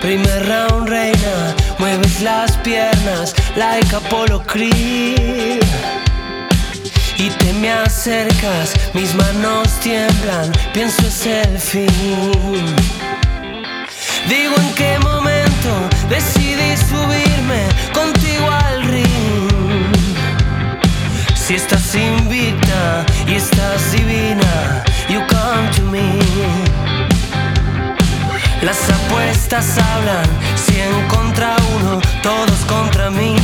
Primer round, reina, mueves las piernas like Apollo Creed. Y te me acercas, mis manos tiemblan, pienso es el fin. Digo en qué momento decidí subirme contigo al ring. Si estás invicta y estás divina, you come to me. Las apuestas hablan, 100 contra 1, todos contra mí.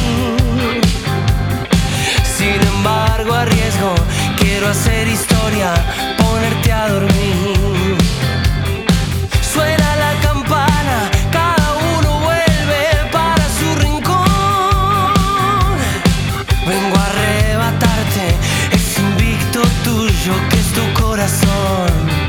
Sin embargo arriesgo, quiero hacer historia, ponerte a dormir. Suena la campana, cada uno vuelve para su rincón. Vengo a arrebatarte ese invicto tuyo que es tu corazón.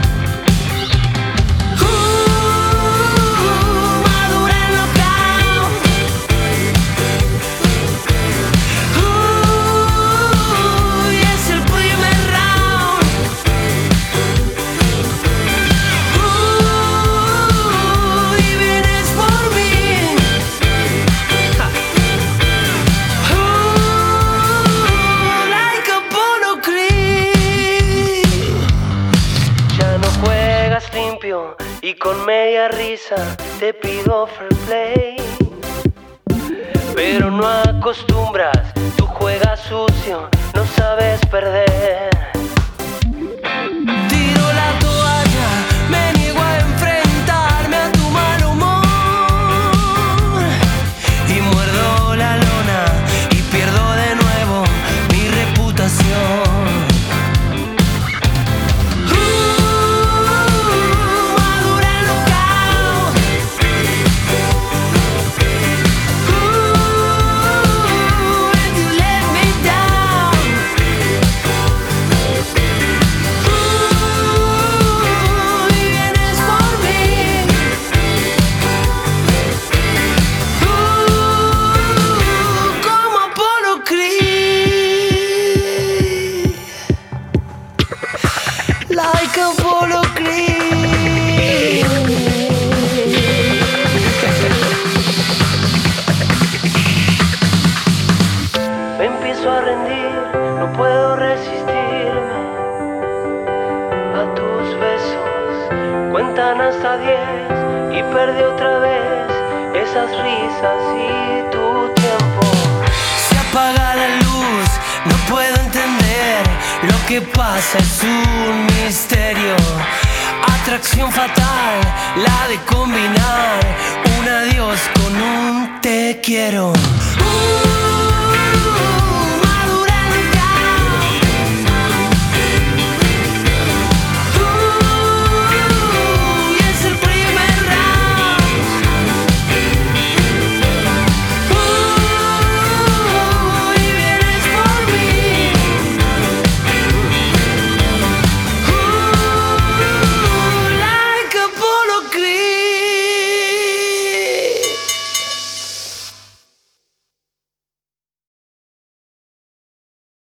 Y con media risa te pido fair play, pero no acostumbras, tú juegas sucio, no sabes perder. Tiro la toalla, me niego a enfrentarme a tu mal humor, y muerdo la lona y pierdo de nuevo mi reputación. Like Apollo Creed. Me empiezo a rendir, no puedo resistirme a tus besos. Cuentan hasta 10 y perdí otra vez esas risas y tu tiempo. Se apaga la luz, no puedo entender. Lo que pasa es un misterio. Atracción fatal, la de combinar un adiós con un te quiero.